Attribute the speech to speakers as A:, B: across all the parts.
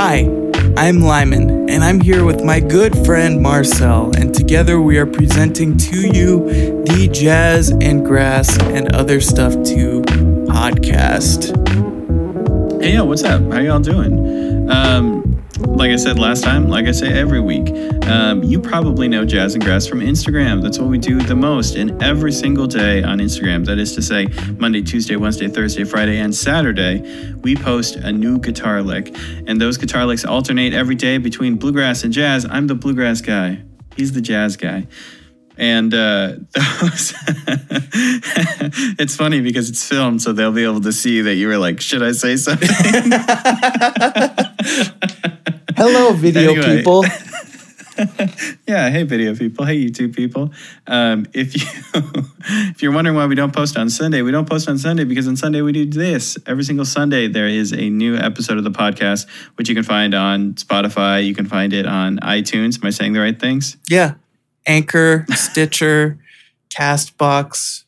A: Hi, I'm Lyman, and I'm here with my good friend Marcel, and together we are presenting to you the Jazz and Grass and Other Stuff Too podcast.
B: Hey, yo, what's up? How y'all doing? Like I said last time, like I say every week, you probably know Jazz and Grass from Instagram. That's what we do the most, and every single day on Instagram, that is to say Monday, Tuesday, Wednesday, Thursday, Friday, and Saturday, we post a new guitar lick, and those guitar licks alternate every day between bluegrass and jazz. I'm the bluegrass guy. He's the jazz guy. And those it's funny because it's filmed, so they'll be able to see that you were like, should I say something?
A: Hello, video people.
B: Yeah, hey, video people. Hey, YouTube people. If you're wondering why we don't post on Sunday, we don't post on Sunday because on Sunday we do this. Every single Sunday there is a new episode of the podcast, which you can find on Spotify. You can find it on iTunes. Am I saying the right things?
A: Yeah. Anchor, Stitcher, Castbox,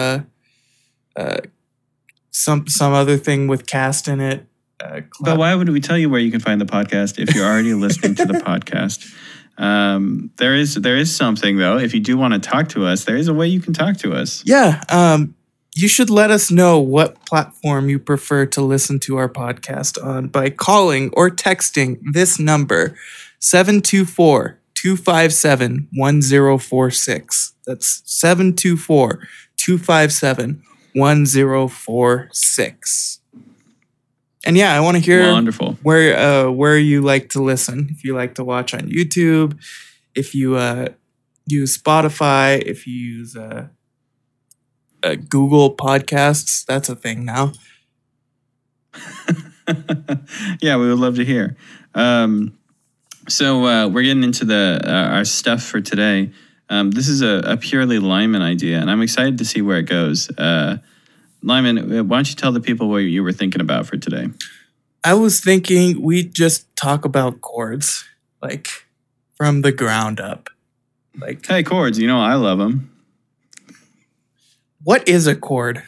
A: some other thing with cast in it.
B: But why would we tell you where you can find the podcast if you're already listening to the podcast? There is something though. If you do want to talk to us, there is a way you can talk to us.
A: Yeah. You should let us know what platform you prefer to listen to our podcast on by calling or texting this number, 724-257-1046. That's 724-257-1046. And yeah, I want to hear
B: Wonderful.
A: where you like to listen. If you like to watch on YouTube, if you use Spotify, if you use Google Podcasts, that's a thing now.
B: Yeah, we would love to hear. So we're getting into our stuff for today. This is a purely Lyman idea, and I'm excited to see where it goes. Lyman, why don't you tell the people what you were thinking about for today?
A: I was thinking we'd just talk about chords, like from the ground up. Like,
B: hey, chords, you know I love them.
A: What is a chord?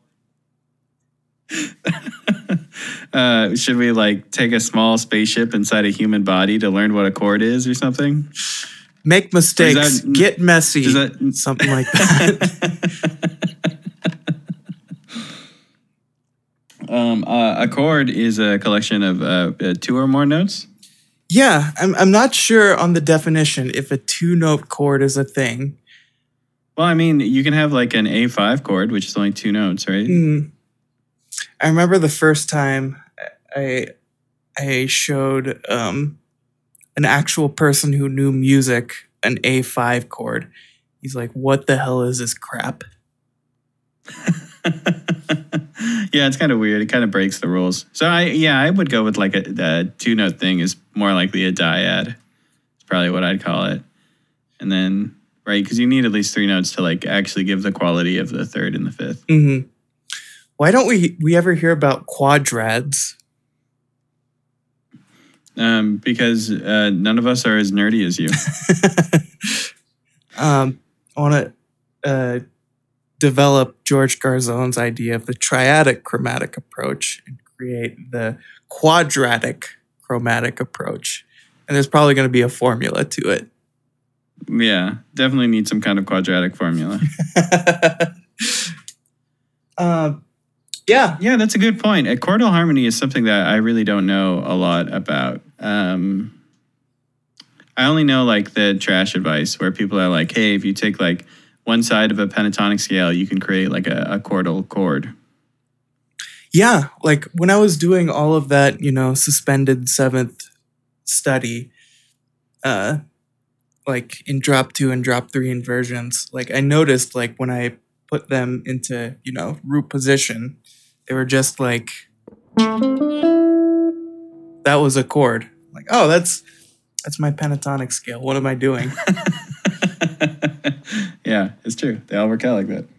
B: Should we like take a small spaceship inside a human body to learn what a chord is or something?
A: Make mistakes, get messy, something like that.
B: A chord is a collection of two or more notes.
A: Yeah, I'm not sure on the definition if a two-note chord is a thing.
B: Well, I mean, you can have like an A5 chord, which is only two notes, right?
A: I remember the first time I showed an actual person who knew music an A5 chord. He's like, "What the hell is this crap?"
B: Yeah, it's kind of weird. It kind of breaks the rules. So I would go with like a two-note thing is more likely a dyad. It's probably what I'd call it. And then, right, because you need at least three notes to like actually give the quality of the third and the fifth.
A: Mm-hmm. Why don't we ever hear about quadrads?
B: Because none of us are as nerdy as you.
A: I want to develop George Garzone's idea of the triadic chromatic approach and create the quadratic chromatic approach. And there's probably going to be a formula to it.
B: Yeah, definitely need some kind of quadratic formula.
A: Yeah,
B: that's a good point. A chordal harmony is something that I really don't know a lot about. I only know like the trash advice where people are like, hey, if you take like one side of a pentatonic scale, you can create like a chordal chord.
A: Yeah, like when I was doing all of that, suspended seventh study, like in drop 2 and drop 3 inversions, like I noticed like when I put them into, root position, they were just like, that was a chord. Like, oh, that's my pentatonic scale. What am I doing?
B: Yeah, it's true. They all work out like that.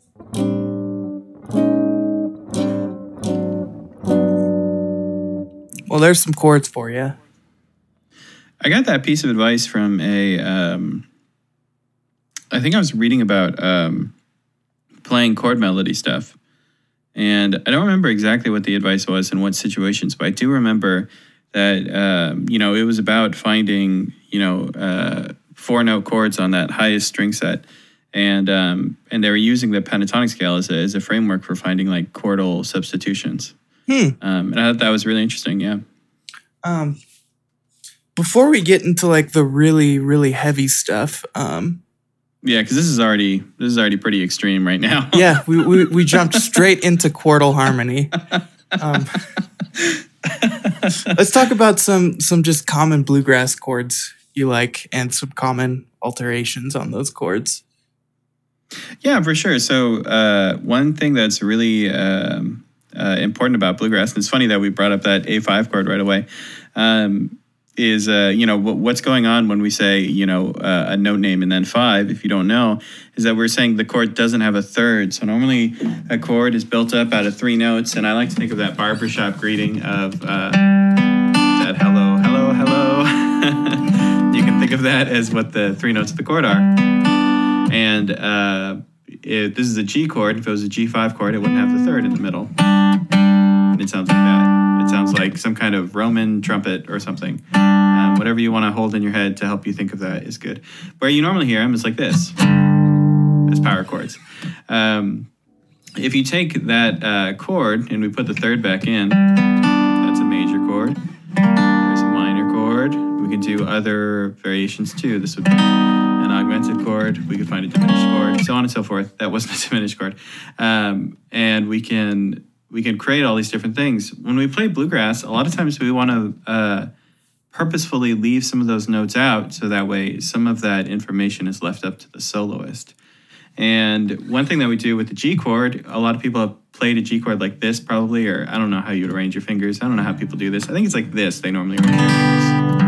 A: Well, there's some chords for you.
B: I got that piece of advice from I think I was reading about playing chord melody stuff. And I don't remember exactly what the advice was in what situations, but I do remember that it was about finding 4-note chords on that highest string set, and they were using the pentatonic scale as a framework for finding like chordal substitutions. And I thought that was really interesting. Yeah.
A: Before we get into like the really, really heavy stuff,
B: because this is already pretty extreme right now.
A: Yeah, we jumped straight into chordal harmony. Let's talk about some just common bluegrass chords you like and some common alterations on those chords.
B: Yeah, for sure. So one thing that's really important about bluegrass, and it's funny that we brought up that A5 chord right away, is what's going on when we say a note name and then 5, if you don't know, is that we're saying the chord doesn't have a third. So normally a chord is built up out of 3 notes, and I like to think of that barbershop greeting of that hello, hello, hello. You can think of that as what the 3 notes of the chord are. And if this is a G chord, if it was a G5 chord, it wouldn't have the third in the middle. And it sounds like that. It sounds like some kind of Roman trumpet or something. Whatever you want to hold in your head to help you think of that is good. Where you normally hear them is like this, as power chords. If you take that chord and we put the third back in, that's a major chord. There's a minor chord. We can do other variations too. This would be an augmented chord. We could find a diminished chord, so on and so forth. That wasn't a diminished chord. And we can create all these different things. When we play bluegrass, a lot of times we want to purposefully leave some of those notes out, so that way some of that information is left up to the soloist. And one thing that we do with the G chord, a lot of people have played a G chord like this probably, or I don't know how you would arrange your fingers. I don't know how people do this. I think it's like this. They normally arrange their fingers.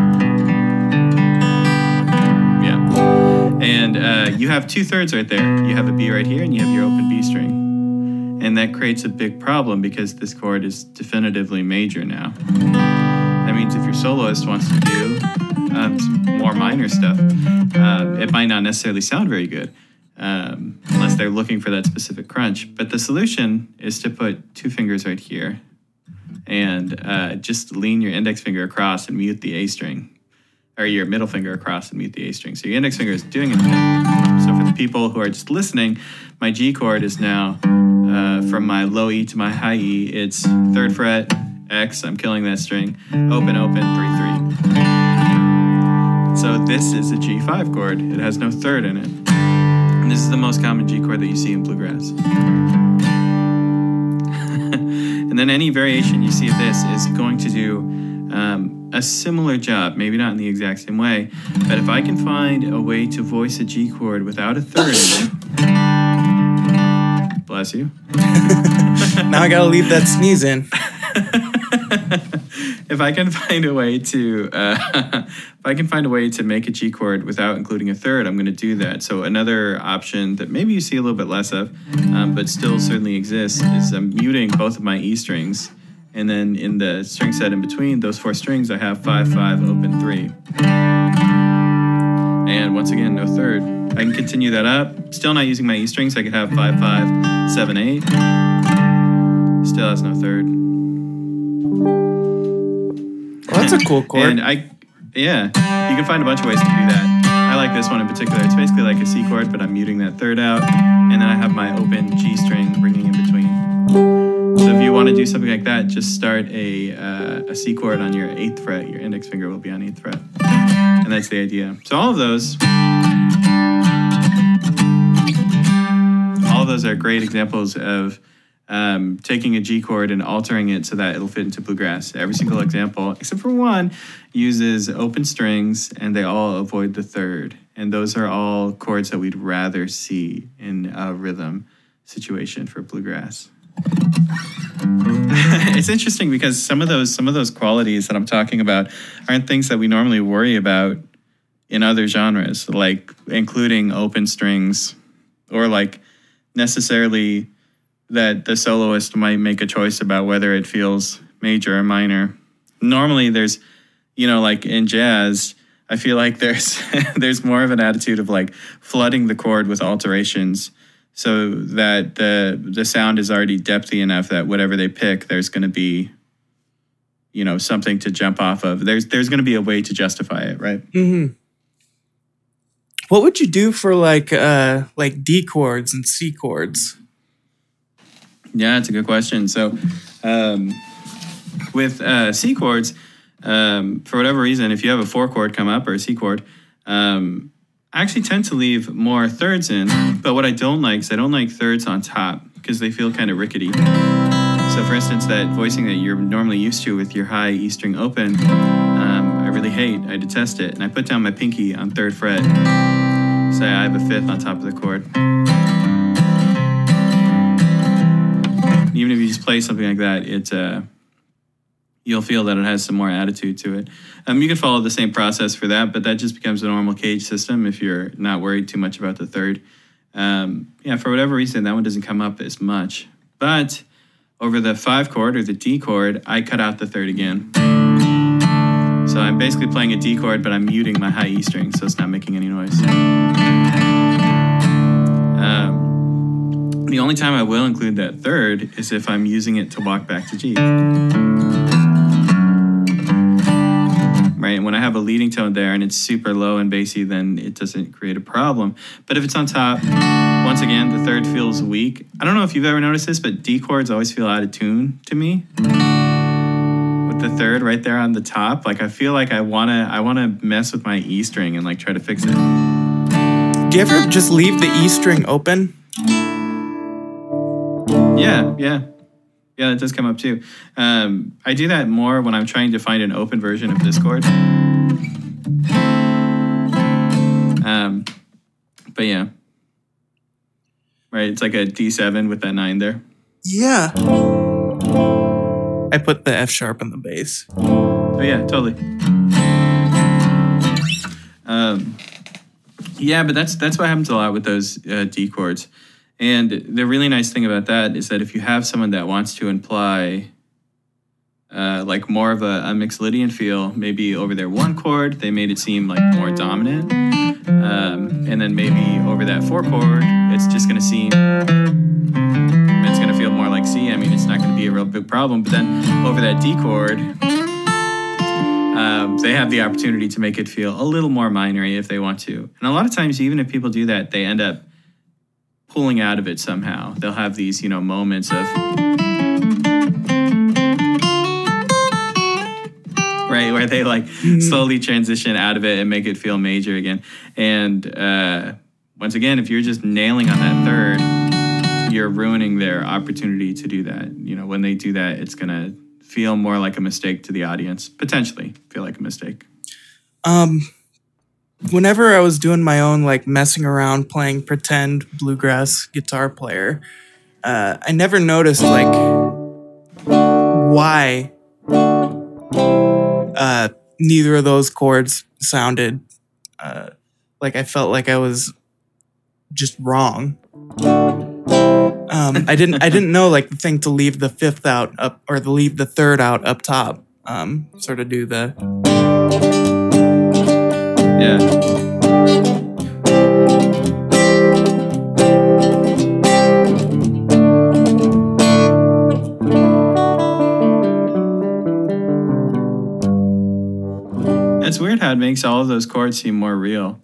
B: Yeah. And you have 2/3 right there. You have a B right here, and you have your open B string. And that creates a big problem because this chord is definitively major now. That means if your soloist wants to do some more minor stuff, it might not necessarily sound very good unless they're looking for that specific crunch. But the solution is to put 2 fingers right here and just lean your index finger across and mute the A string, or your middle finger across and mute the A string. So your index finger is doing it. So for the people who are just listening, my G chord is now from my low E to my high E. It's 3rd fret, X, I'm killing that string, open, 3/3. So this is a G5 chord. It has no third in it. And this is the most common G chord that you see in bluegrass. And then any variation you see of this is going to do a similar job, maybe not in the exact same way, but if I can find a way to voice a G chord without a third in it, bless you.
A: Now I gotta leave that sneeze in.
B: If I can find a way to make a G chord without including a third, I'm going to do that. So another option that maybe you see a little bit less of, but still certainly exists, is I'm muting both of my E strings, and then in the string set in between those 4 strings, I have 5/5 open 3, and once again, no third. I can continue that up. Still not using my E strings. I could have 5/5, 7/8. Still has no third.
A: Well, that's a cool chord.
B: And you can find a bunch of ways to do that. I like this one in particular. It's basically like a C chord, but I'm muting that third out, and then I have my open G string ringing in between. So if you want to do something like that, just start a C chord on your 8th fret. Your index finger will be on 8th fret, and that's the idea. So all of those are great examples of taking a G chord and altering it so that it'll fit into bluegrass. Every single example, except for one, uses open strings, and they all avoid the third. And those are all chords that we'd rather see in a rhythm situation for bluegrass. It's interesting because some of those qualities that I'm talking about aren't things that we normally worry about in other genres, like including open strings, or like necessarily that the soloist might make a choice about whether it feels major or minor. Normally there's, like in jazz, I feel like there's more of an attitude of like flooding the chord with alterations so that the sound is already depthy enough that whatever they pick, there's going to be, something to jump off of. There's going to be a way to justify it, right?
A: Mm-hmm. What would you do for like D chords and C chords?
B: Yeah, it's a good question. So with C chords, for whatever reason, if you have a 4 chord come up or a C chord, I actually tend to leave more thirds in. But what I don't like is I don't like thirds on top because they feel kind of rickety. So for instance, that voicing that you're normally used to with your high E string open, I really hate. I detest it. And I put down my pinky on 3rd fret. Say I have a 5th on top of the chord. Even if you just play something like that, you'll feel that it has some more attitude to it. You can follow the same process for that, but that just becomes a normal cage system if you're not worried too much about the 3rd. For whatever reason, that one doesn't come up as much. But over the 5 chord or the D chord, I cut out the 3rd again. So I'm basically playing a D chord, but I'm muting my high E string, so it's not making any noise. The only time I will include that 3rd is if I'm using it to walk back to G. Right, when I have a leading tone there and it's super low and bassy, then it doesn't create a problem. But if it's on top, once again, the 3rd feels weak. I don't know if you've ever noticed this, but D chords always feel out of tune to me. With the 3rd right there on the top, like I feel like I wanna mess with my E string and like try to fix it.
A: Do you ever just leave the E string open?
B: Yeah, that does come up too. I do that more when I'm trying to find an open version of this chord. But yeah. Right, it's like a D7 with that 9 there.
A: Yeah. I put the F sharp on the bass.
B: Oh yeah, totally. But that's what happens a lot with those D chords. And the really nice thing about that is that if you have someone that wants to imply like more of a Mixolydian feel, maybe over their 1 chord, they made it seem like more dominant. And then maybe over that 4 chord, it's just going to seem, it's going to feel more like C. I mean, it's not going to be a real big problem. But then over that D chord, they have the opportunity to make it feel a little more minery if they want to. And a lot of times, even if people do that, they end up pulling out of it somehow. They'll have these, moments of, right, where they like slowly transition out of it and make it feel major again. And once again, if you're just nailing on that 3rd, you're ruining their opportunity to do that. When they do that, it's gonna feel more like a mistake to the audience. Potentially feel like a mistake.
A: Whenever I was doing my own like messing around playing pretend bluegrass guitar player, I never noticed like why neither of those chords sounded like I felt like I was just wrong. I didn't know like the thing to leave the 5th out up or to leave the 3rd out up top. Sort of do the
B: It's weird how it makes all of those chords seem more real,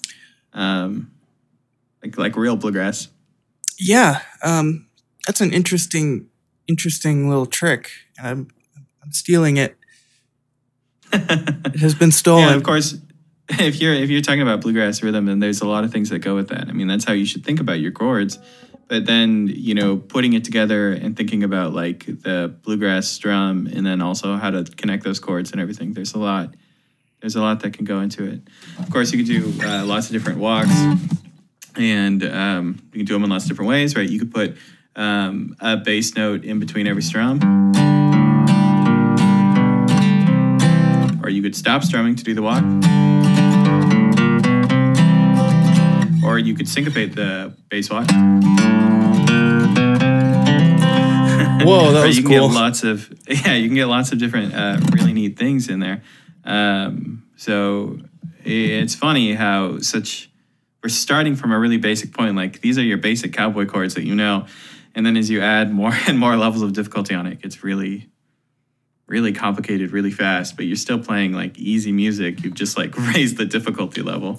B: like real bluegrass.
A: Yeah, that's an interesting little trick, and I'm stealing it. It has been stolen.
B: Yeah, of course. If you're talking about bluegrass rhythm, then there's a lot of things that go with that. I mean, that's how you should think about your chords. But then, putting it together and thinking about like the bluegrass drum and then also how to connect those chords and everything. There's a lot that can go into it. Of course, you could do lots of different walks and you can do them in lots of different ways, right? You could put a bass note in between every strum. Or you could stop strumming to do the walk. Or you could syncopate the bass walk.
A: Whoa, that was
B: you can
A: cool.
B: Get you can get lots of different really neat things in there. So it's funny how we're starting from a really basic point. Like these are your basic cowboy chords that and then as you add more and more levels of difficulty on it, it gets really, really complicated really fast, but you're still playing like easy music. You've just like raised the difficulty level.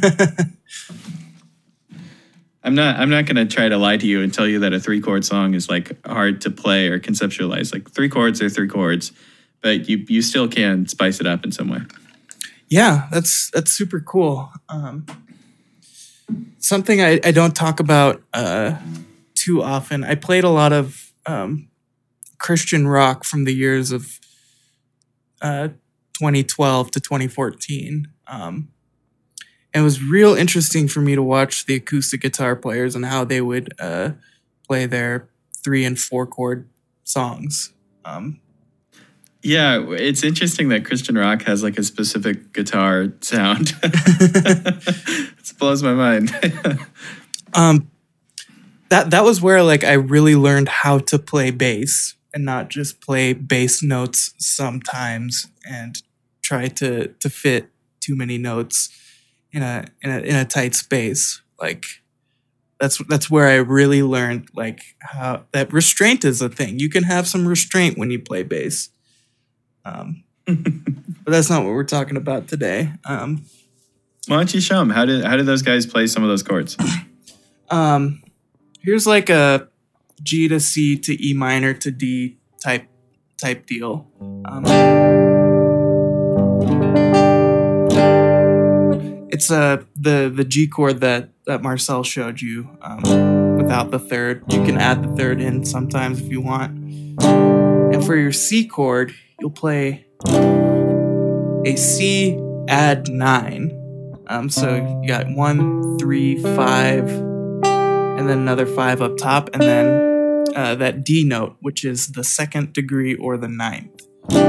B: I'm not gonna try to lie to you and tell you that a 3-chord song is like hard to play or conceptualize. Like 3 chords are 3 chords, but you still can spice it up in some way.
A: Yeah, that's super cool. Something I don't talk about too often. I played a lot of Christian rock from the years of 2012 to 2014. It was real interesting for me to watch the acoustic guitar players and how they would play their 3 and 4 chord songs.
B: Yeah, it's interesting that Christian rock has like a specific guitar sound. It blows my mind.
A: That was where like I really learned how to play bass and not just play bass notes sometimes and try to fit too many notes in a tight space. Like that's where I really learned like how that restraint is a thing. You can have some restraint when you play bass. But that's not what we're talking about today.
B: Why don't you show them? How did those guys play some of those chords?
A: Here's like a G to C to E minor to D type deal. It's the G chord that Marcel showed you without the third. You can add the third in sometimes if you want. And for your C chord, you'll play a C add 9. So you got 1, 3, 5, and then another 5 up top, and then that D note, which is the 2nd degree or the 9th.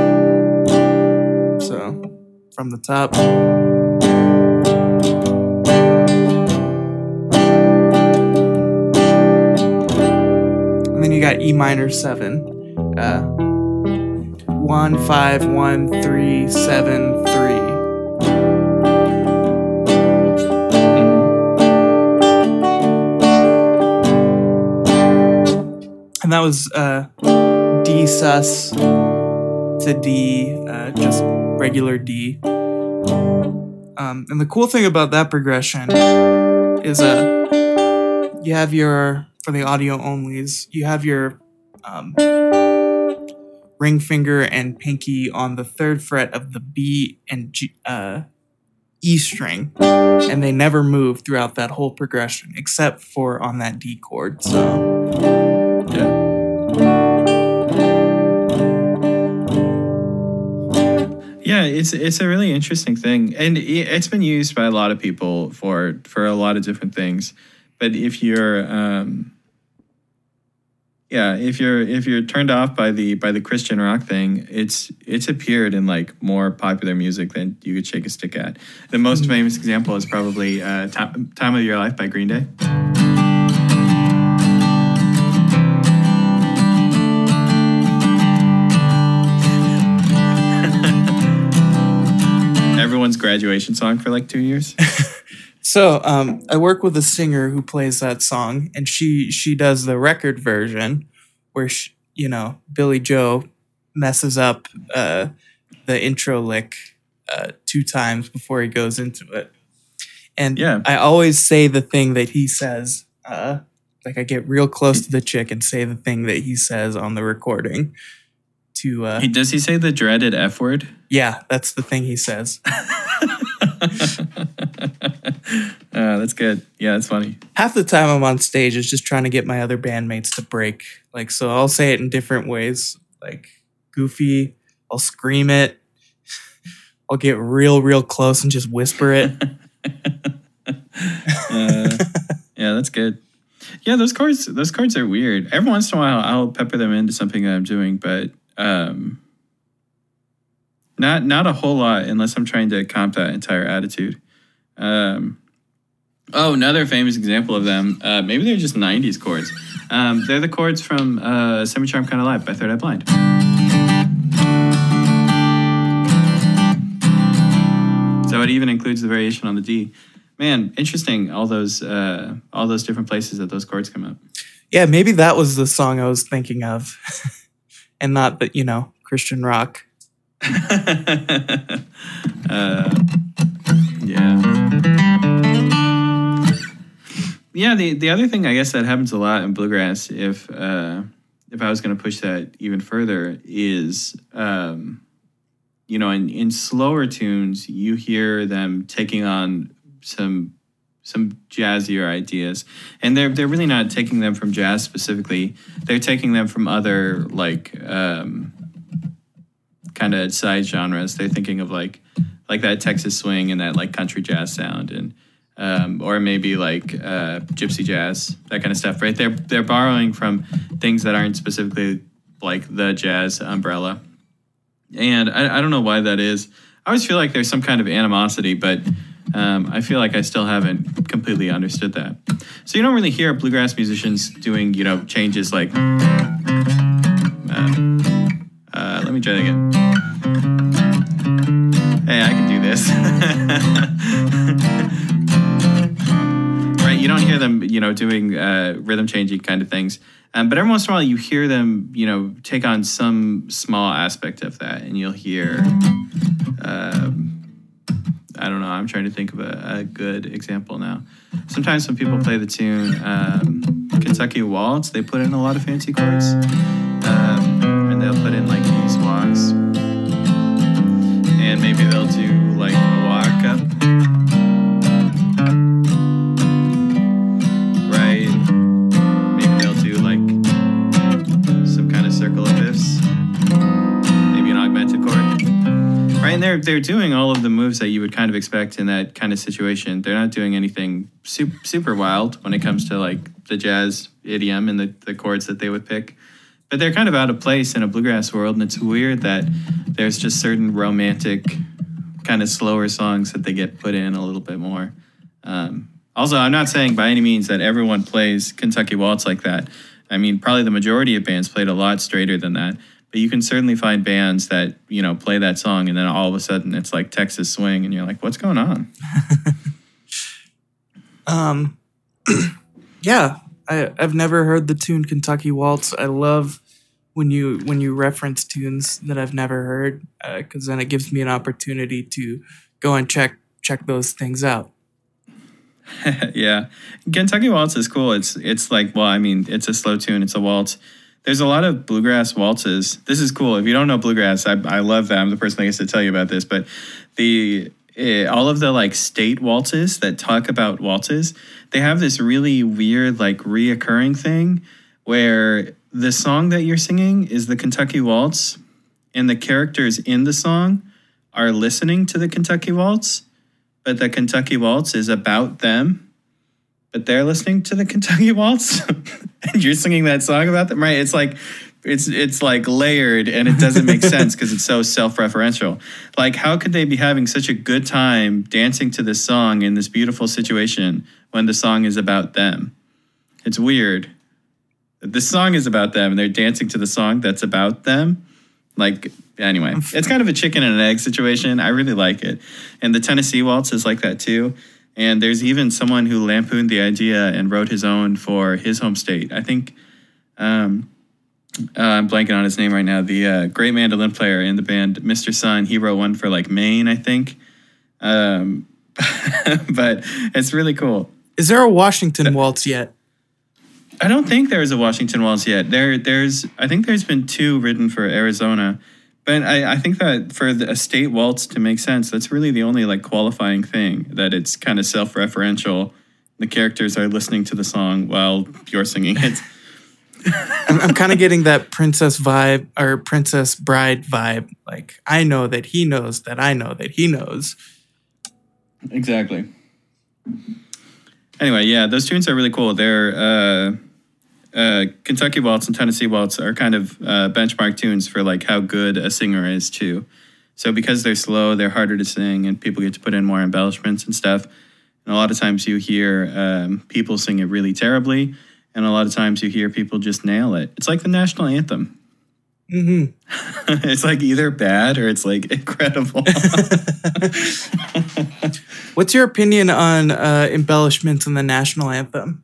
A: So from the top. And then you got E minor 7. 1, 5, 1, 3, 7, 3. And that was D sus to D, just regular D. And the cool thing about that progression is you have your, for the audio onlys, you have your ring finger and pinky on the 3rd fret of the B and G, E string, and they never move throughout that whole progression except for on that D chord. So
B: yeah, it's a really interesting thing, and it's been used by a lot of people for a lot of different things. But if you're if you're turned off by the Christian rock thing, it's appeared in like more popular music than you could shake a stick at. The most famous example is probably "Time of Your Life" by Green Day. Everyone's graduation song for like 2 years.
A: So I work with a singer who plays that song, and she does the record version where Billy Joe messes up the intro lick 2 times before he goes into it. And I always say the thing that he says. Like I get real close to the chick and say the thing that he says on the recording.
B: Does he say the dreaded F word?
A: Yeah, that's the thing he says.
B: That's good. Yeah, that's funny.
A: Half the time I'm on stage is just trying to get my other bandmates to break. Like, so I'll say it in different ways. Like goofy, I'll scream it. I'll get real close and just whisper it.
B: Yeah, that's good. Yeah, those chords are weird. Every once in a while I'll pepper them into something that I'm doing, but not a whole lot unless I'm trying to comp that entire attitude. Another famous example of them, maybe they're just 90s chords. They're the chords from Semi-Charmed Kind of Life by Third Eye Blind. So it even includes the variation on the D. Man, interesting, all those different places that those chords come up.
A: Yeah, maybe that was the song I was thinking of. And not that, Christian rock.
B: Yeah, the other thing I guess that happens a lot in bluegrass, if I was going to push that even further, is in slower tunes you hear them taking on some jazzier ideas, and they're really not taking them from jazz specifically. They're taking them from other kind of side genres. They're thinking of like that Texas swing and that like country jazz sound, and or maybe like gypsy jazz, that kind of stuff, right? They're borrowing from things that aren't specifically like the jazz umbrella. And I don't know why that is. I always feel like there's some kind of animosity, but I feel like I still haven't completely understood that. So you don't really hear bluegrass musicians doing, changes like... let me try that again. Hey, I can do this. Right, you don't hear them, doing rhythm changing kind of things. But every once in a while you hear them, take on some small aspect of that. And you'll hear, I don't know, I'm trying to think of a good example now. Sometimes when people play the tune Kentucky Waltz, they put in a lot of fancy chords. And they'll put in like these walks. And maybe they'll do like a walk up. Right? Maybe they'll do like some kind of circle of fifths. Maybe an augmented chord. Right? And they're doing all of the moves that you would kind of expect in that kind of situation. They're not doing anything super wild when it comes to like the jazz idiom and the chords that they would pick. But they're kind of out of place in a bluegrass world, and it's weird that there's just certain romantic, kind of slower songs that they get put in a little bit more. Also, I'm not saying by any means that everyone plays Kentucky Waltz like that. I mean, probably the majority of bands played a lot straighter than that. But you can certainly find bands that, play that song, and then all of a sudden it's like Texas swing, and you're like, what's going on?
A: Yeah. I've never heard the tune Kentucky Waltz. I love when you reference tunes that I've never heard, because then it gives me an opportunity to go and check those things out.
B: Yeah, Kentucky Waltz is cool. It's like, well, I mean, it's a slow tune. It's a waltz. There's a lot of bluegrass waltzes. This is cool. If you don't know bluegrass, I love that. I'm the person that gets to tell you about this. But all of the like state waltzes that talk about waltzes, they have this really weird like reoccurring thing where the song that you're singing is the Kentucky Waltz, and the characters in the song are listening to the Kentucky Waltz, but the Kentucky Waltz is about them, but they're listening to the Kentucky Waltz, and you're singing that song about them, right? It's like it's like layered, and it doesn't make sense because it's so self-referential. Like, how could they be having such a good time dancing to this song in this beautiful situation when the song is about them? It's weird. This song is about them, and they're dancing to the song that's about them. Like, anyway, it's kind of a chicken and an egg situation. I really like it. And the Tennessee Waltz is like that too. And there's even someone who lampooned the idea and wrote his own for his home state. I think, I'm blanking on his name right now. The great mandolin player in the band, Mr. Sun, he wrote one for like Maine, I think. But it's really cool.
A: Is there a Washington Waltz yet?
B: I don't think there is a Washington Waltz yet. I think there's been two written for Arizona, but I think that for a state waltz to make sense, that's really the only like qualifying thing, that it's kind of self-referential. The characters are listening to the song while you're singing it.
A: I'm kind of getting that princess vibe or Princess Bride vibe. Like, I know that he knows that I know that he knows.
B: Exactly. Anyway, yeah, those tunes are really cool. They're Kentucky Waltz and Tennessee Waltz are kind of benchmark tunes for like how good a singer is too. So because they're slow, they're harder to sing, and people get to put in more embellishments and stuff. And a lot of times you hear people sing it really terribly, and a lot of times you hear people just nail it. It's like the national anthem.
A: Mm-hmm.
B: It's like either bad or it's like incredible.
A: What's your opinion on embellishments in the national anthem?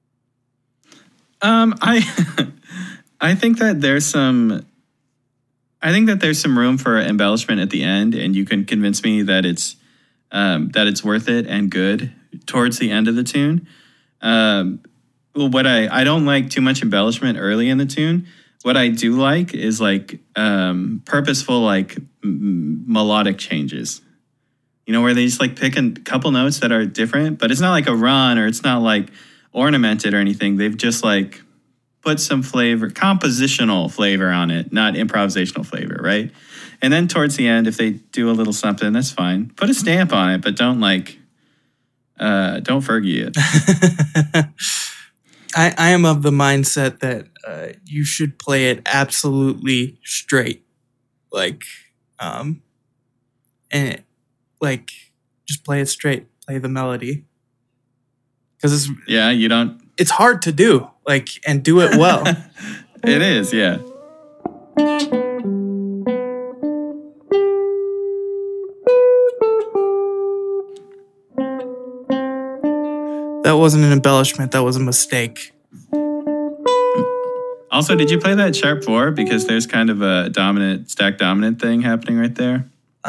B: I think that there's some I think that there's some room for embellishment at the end, and you can convince me that it's worth it and good towards the end of the tune. What I don't like too much embellishment early in the tune. What I do like is like purposeful like melodic changes. You know, where they just like pick a couple notes that are different, but it's not like a run or it's not like ornamented or anything. They've just like put some flavor, compositional flavor on it, not improvisational flavor, right? And then towards the end, if they do a little something, that's fine. Put a stamp on it, but don't Fergie it.
A: I am of the mindset that you should play it absolutely straight, like, and like just play it straight, play the melody, because it's hard to do, like, and do it well.
B: It is, yeah.
A: That wasn't an embellishment. That was a mistake.
B: Also, did you play that sharp 4? Because there's kind of a stack dominant thing happening right there.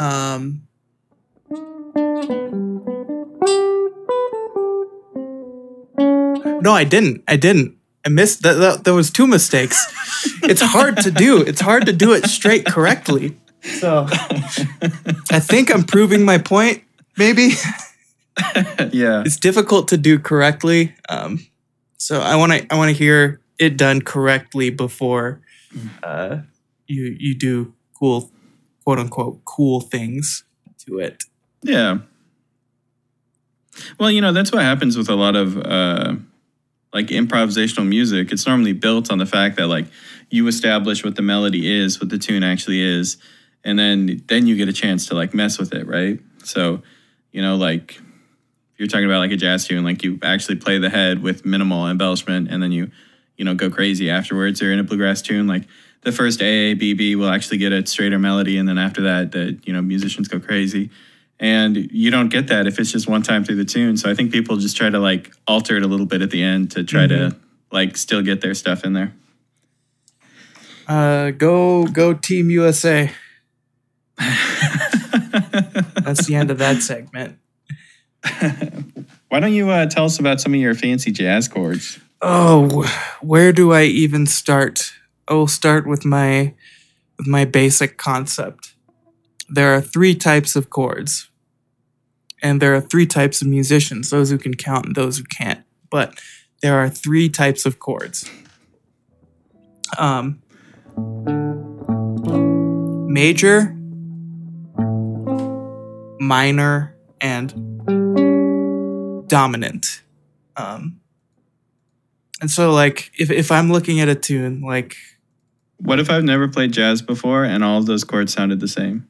A: No, I didn't. I missed that. There was 2 mistakes. It's hard to do. It's hard to do it straight correctly. So I think I'm proving my point, maybe.
B: Yeah.
A: It's difficult to do correctly. So I want to hear it done correctly before you do cool, quote unquote, cool things to it.
B: Yeah. Well, you know, that's what happens with a lot of like improvisational music. It's normally built on the fact that like you establish what the melody is, what the tune actually is, and then you get a chance to like mess with it, right? So, you know, like if you're talking about like a jazz tune, like you actually play the head with minimal embellishment, and then you know, go crazy afterwards. Or in a bluegrass tune, like the first A, B, B will actually get a straighter melody, and then after that, musicians go crazy. And you don't get that if it's just one time through the tune. So I think people just try to like alter it a little bit at the end to try to like still get their stuff in there.
A: Go Team USA. That's the end of that segment.
B: Why don't you tell us about some of your fancy jazz chords?
A: Oh, where do I even start? I'll start with my basic concept. There are 3 types of chords, and there are 3 types of musicians, those who can count and those who can't. But there are 3 types of chords. Major, minor, and dominant. And so, like, if I'm looking at a tune, like...
B: What if I've never played jazz before and all of those chords sounded the same?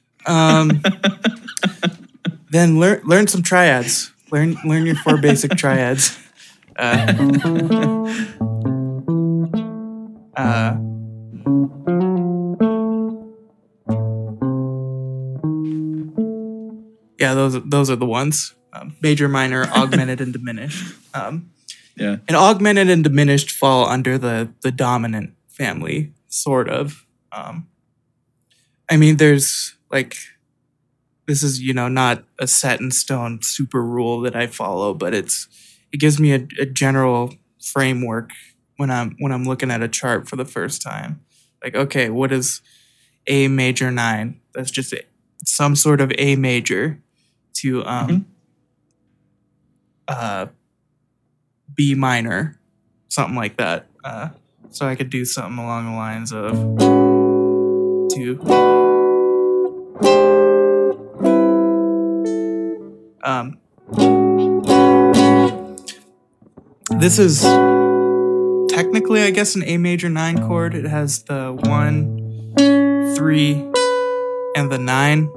A: Then learn some triads. Learn your 4 basic triads. Yeah, those are the ones. Major, minor, augmented, and diminished.
B: Yeah.
A: And augmented and diminished fall under the dominant family, sort of. I mean, there's like, this is, not a set in stone super rule that I follow, but it gives me a general framework when I'm looking at a chart for the first time. Like, okay, what is A major 9? That's just some sort of A major to B minor, something like that. So I could do something along the lines of this is technically, I guess, an A major 9 chord. It has the 1, 3, and the 9.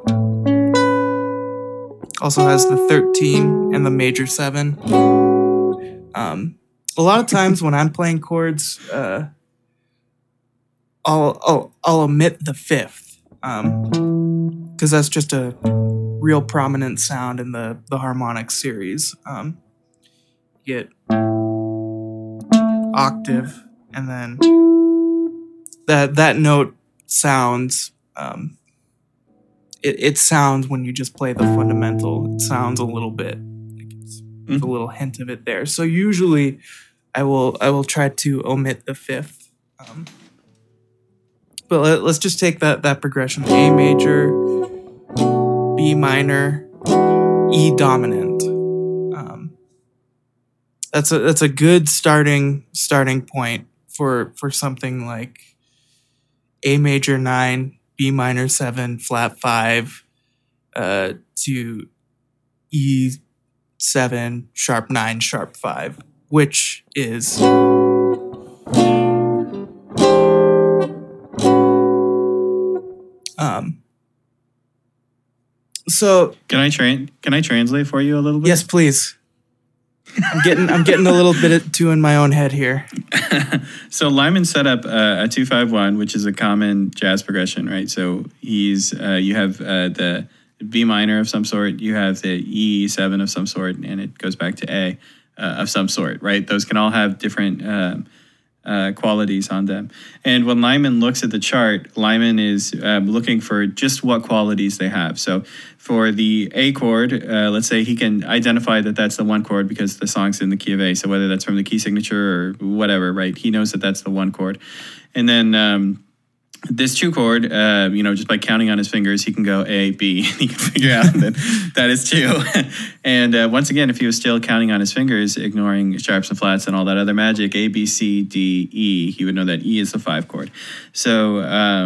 A: Also has the 13 and the major 7. A lot of times when I'm playing chords, I'll omit the 5th, because that's just a real prominent sound in the harmonic series. You get octave, and then that note sounds. It sounds when you just play the fundamental. It sounds a little bit. There's a little hint of it there. So usually, I will try to omit the fifth. But let's just take that progression: A major, B minor, E dominant. That's a good starting point for something like A major 9, B minor 7, flat 5, to E7, sharp 9, sharp 5, which is so.
B: Can I translate for you a little bit?
A: Yes, please. I'm getting a little bit too in my own head here.
B: So Lyman set up a 2-5-1, which is a common jazz progression, right? So he's you have the B minor of some sort, you have the E7 of some sort, and it goes back to A of some sort, right? Those can all have different qualities on them. And when Lyman looks at the chart, Lyman is looking for just what qualities they have. So for the A chord, let's say he can identify that that's the one chord because the song's in the key of A. So whether that's from the key signature or whatever, right? He knows that that's the one chord. And then this 2 chord, just by counting on his fingers, he can go A, B, and he can figure out that is 2. And once again, if he was still counting on his fingers, ignoring sharps and flats and all that other magic, A, B, C, D, E, he would know that E is the 5 chord. So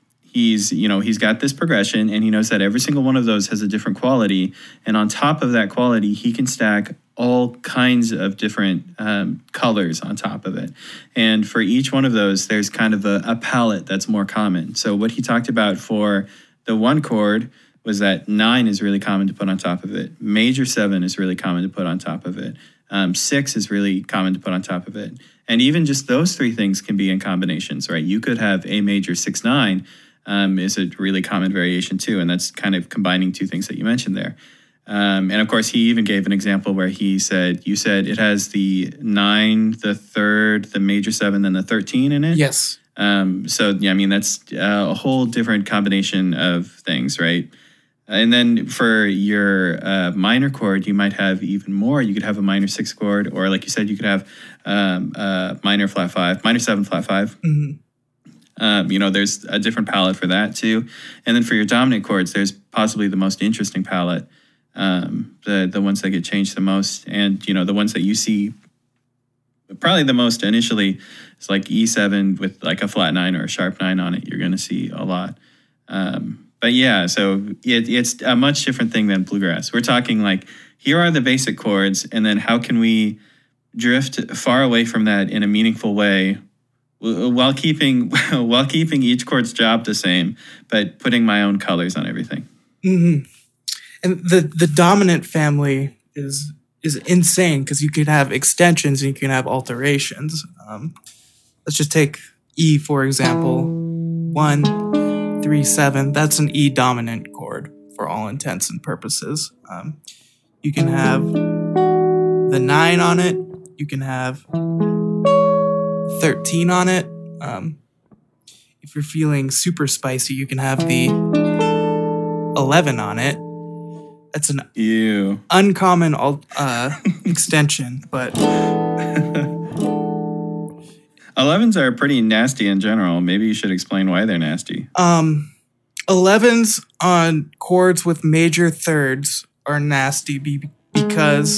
B: he's got this progression, and he knows that every single one of those has a different quality. And on top of that quality, he can stack all kinds of different colors on top of it. And for each one of those, there's kind of a palette that's more common. So what he talked about for the 1 chord was that 9 is really common to put on top of it. Major 7 is really common to put on top of it. 6 is really common to put on top of it. And even just those 3 things can be in combinations, right? You could have A major 6-9 is a really common variation too. And that's kind of combining 2 things that you mentioned there. And of course, he even gave an example where you said it has the 9, the 3rd, the major 7, and the 13 in it.
A: Yes.
B: So yeah, I mean, that's a whole different combination of things, right? And then for your minor chord, you might have even more. You could have a minor 6 chord, or like you said, you could have minor flat 5, minor 7 flat 5. Mm-hmm. There's a different palette for that too. And then for your dominant chords, there's possibly the most interesting palette. The ones that get changed the most, and the ones that you see probably the most initially is like E7 with like a flat 9 or a sharp 9 on it. You're going to see a lot. But yeah, so it's a much different thing than bluegrass. We're talking like, here are the basic chords, and then how can we drift far away from that in a meaningful way while keeping each chord's job the same, but putting my own colors on everything.
A: Mm-hmm. And the dominant family is insane because you can have extensions and you can have alterations. Let's just take E, for example. 1, 3, 7. That's an E dominant chord for all intents and purposes. You can have the 9 on it. You can have 13 on it. If you're feeling super spicy, you can have the 11 on it. That's an uncommon extension, but
B: 11s are pretty nasty in general. Maybe you should explain why they're nasty.
A: 11s on chords with major thirds are nasty because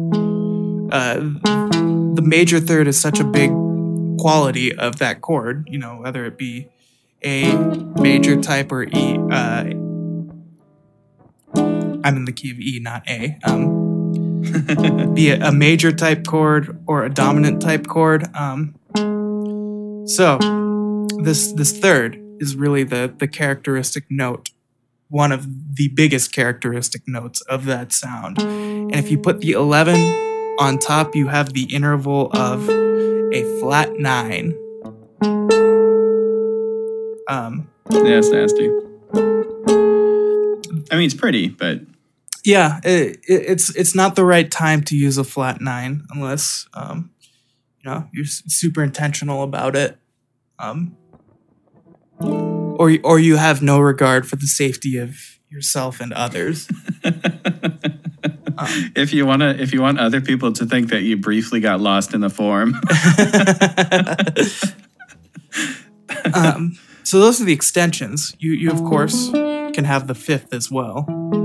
A: the major third is such a big quality of that chord. Whether it be A major type or E. I'm in the key of E, not A. Be it a major type chord or a dominant type chord. So this third is really the characteristic note, one of the biggest characteristic notes of that sound. And if you put the 11 on top, you have the interval of a flat 9.
B: Yeah, it's nasty. I mean, it's pretty, but
A: yeah, it's not the right time to use a flat 9 unless you're super intentional about it. or you have no regard for the safety of yourself and others.
B: If you want other people to think that you briefly got lost in the form.
A: So those are the extensions. You of course can have the fifth as well.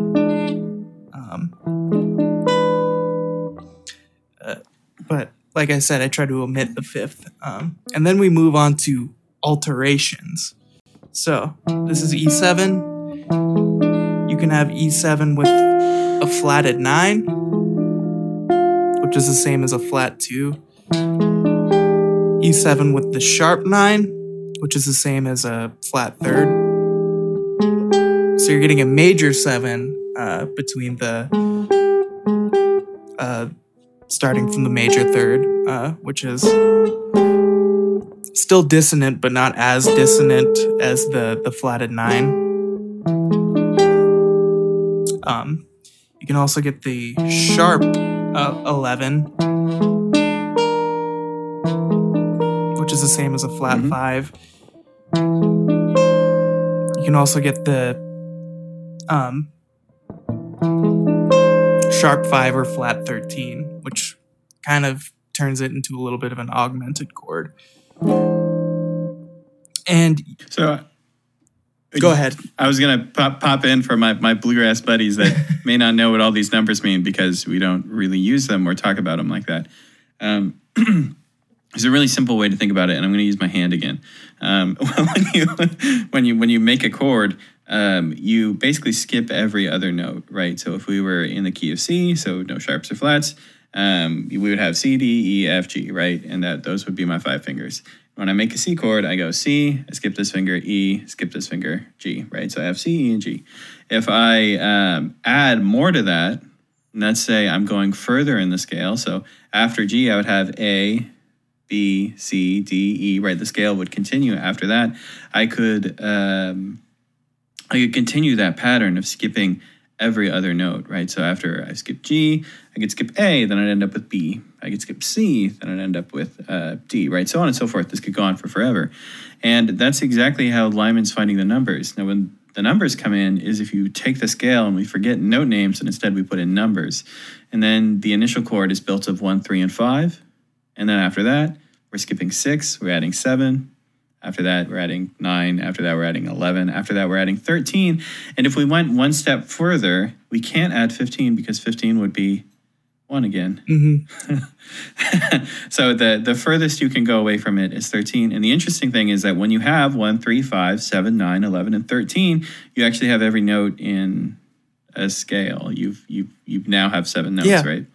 A: But like I said, I try to omit the fifth. And then we move on to alterations. So this is E7. You can have E7 with a flatted 9, which is the same as a flat 2. E7 with the sharp 9, which is the same as a flat 3rd. So you're getting a major 7 between the starting from the major 3rd, which is still dissonant, but not as dissonant as the flatted 9. You can also get the sharp 11, which is the same as a flat 5. You can also get the sharp 5 or flat 13, which kind of turns it into a little bit of an augmented chord. And
B: so
A: go ahead.
B: I was going to pop in for my bluegrass buddies that may not know what all these numbers mean because we don't really use them or talk about them like that. There's a really simple way to think about it, and I'm going to use my hand again. When you make a chord, you basically skip every other note, right? So if we were in the key of C, so no sharps or flats, we would have C, D, E, F, G, right? And those would be my 5 fingers. When I make a C chord, I go C, I skip this finger, E, skip this finger, G, right? So I have C, E, and G. If I add more to that, let's say I'm going further in the scale. So after G, I would have A, B, C, D, E, right? The scale would continue after that. I could continue that pattern of skipping every other note, right? So after I skip G, I could skip A, then I'd end up with B. I could skip C, then I'd end up with D, right? So on and so forth. This could go on for forever. And that's exactly how Lyman's finding the numbers. Now, when the numbers come in is if you take the scale and we forget note names and instead we put in numbers. And then the initial chord is built of 1, 3, and 5. And then after that, we're skipping 6, we're adding 7. After that, we're adding 9. After that, we're adding 11. After that, we're adding 13. And if we went one step further, we can't add 15 because 15 would be 1 again. Mm-hmm. So the furthest you can go away from it is 13. And the interesting thing is that when you have 1, 3, 5, 7, 9, 11, and 13, you actually have every note in a scale. You now have 7 notes, right?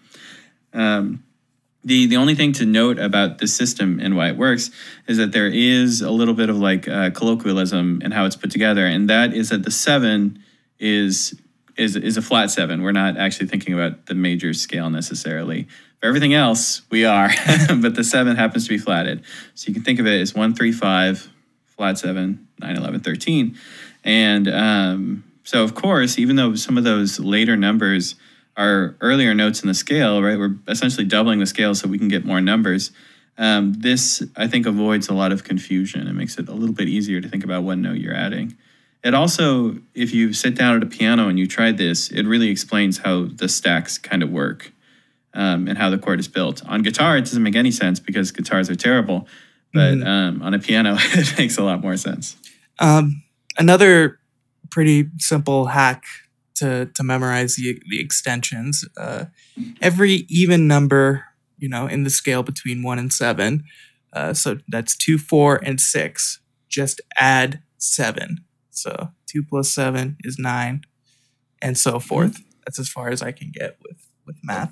B: The only thing to note about the system and why it works is that there is a little bit of like colloquialism in how it's put together, and that is that the 7 is a flat 7. We're not actually thinking about the major scale necessarily. For everything else, we are, but the 7 happens to be flatted. So you can think of it as 1, 3, 5, flat 7, 9, 11, 13. And so of course, even though some of those later numbers are earlier notes in the scale, right? We're essentially doubling the scale so we can get more numbers. This, I think, avoids a lot of confusion. It makes it a little bit easier to think about what note you're adding. It also, if you sit down at a piano and you tried this, it really explains how the stacks kind of work and how the chord is built. On guitar, it doesn't make any sense because guitars are terrible, but on a piano, it makes a lot more sense.
A: Another pretty simple hack to memorize the extensions. Every even number, in the scale between 1 and 7, so that's 2, 4, and 6, just add 7. So 2 plus 7 is 9, and so forth. That's as far as I can get with math.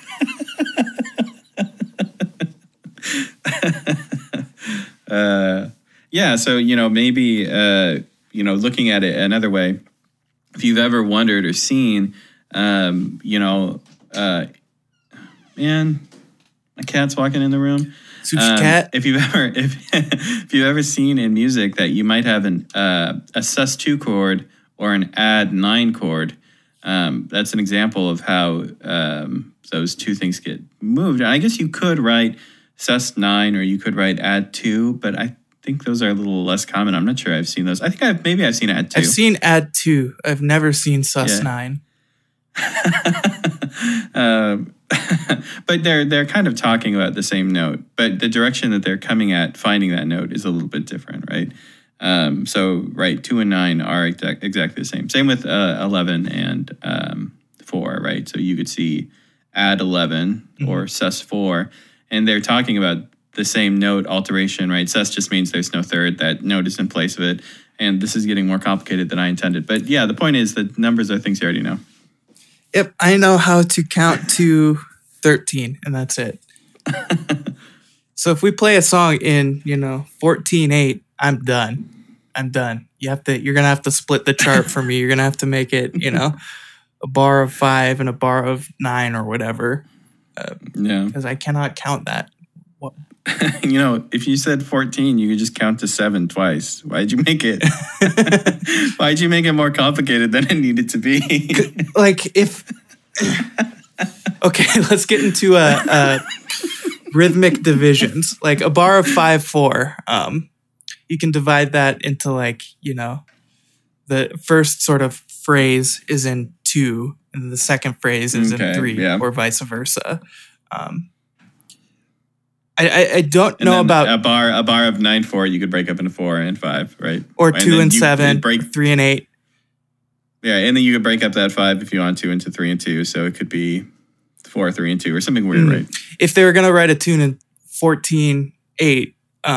B: So, maybe, looking at it another way, if you've ever wondered or seen, man, my cat's walking in the room.
A: Cat.
B: If you've ever seen in music that you might have a sus2 chord or an add 9 chord, that's an example of how those two things get moved. And I guess you could write sus9 or you could write add 2, but I think those are a little less common. I'm not sure I've seen those. I think I've seen add 2.
A: I've seen add 2. I've never seen sus
B: Yeah.
A: 9.
B: But they're kind of talking about the same note, but the direction that they're coming at finding that note is a little bit different, right? So right, 2 and 9 are exactly the same. Same with 11 and 4, right? So you could see add 11 or sus 4, and they're talking about the same note alteration, right? Sus just means there's no third. That note is in place of it, and this is getting more complicated than I intended. But yeah, the point is that numbers are things you already know.
A: Yep, I know how to count to 13, and that's it. So if we play a song in, 14/8, I'm done. You're gonna have to split the chart for me. You're gonna have to make it, a bar of 5 and a bar of 9 or whatever.
B: Yeah,
A: because I cannot count that. What?
B: If you said 14, you could just count to 7 twice. Why'd you make it? Why'd you make it more complicated than it needed to be?
A: Okay, let's get into rhythmic divisions. Like a bar of 5/4. You can divide that into the first sort of phrase is in 2, and the second phrase is in 3, or vice versa. I don't know about
B: a bar of 9/4. You could break up into 4 and 5, right?
A: Or 2 and 7, 3 and 8.
B: Yeah, and then you could break up that 5 if you want to into 3 and 2. So it could be 4, 3 and 2, or something weird, right?
A: If they were gonna write a tune in 14/8,